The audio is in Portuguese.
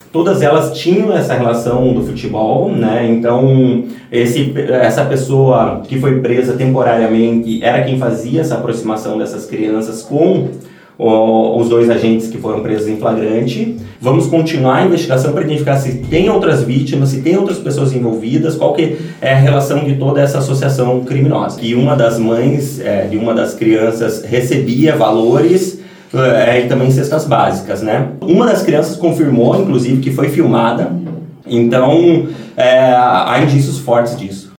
todas elas tinham essa relação do futebol, né? Então, essa pessoa que foi presa temporariamente era quem fazia essa aproximação dessas crianças com os 2 agentes que foram presos em flagrante. Vamos continuar a investigação para identificar se tem outras vítimas, se tem outras pessoas envolvidas, qual que é a relação de toda essa associação criminosa. E uma das mães de uma das crianças recebia valores e também cestas básicas, né? Uma das crianças confirmou, inclusive, que foi filmada, então há indícios fortes disso.